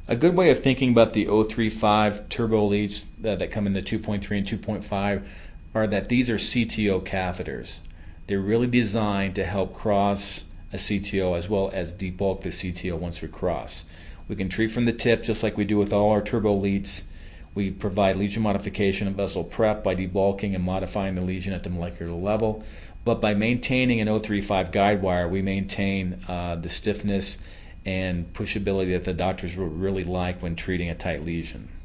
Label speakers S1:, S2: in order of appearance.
S1: A good way of thinking about the 035 turbo leads that come in the 2.3 and 2.5 are that these are CTO catheters. They're really designed to help cross a CTO as well as debulk the CTO once we cross. We can treat from the tip just like we do with all our turbo leads. We provide lesion modification and vessel prep by debulking and modifying the lesion at the molecular level. But by maintaining an 035 guide wire, we maintain the stiffness and pushability that the doctors really like when treating a tight lesion.